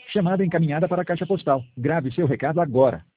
Chamada encaminhada para a caixa postal. Grave seu recado agora.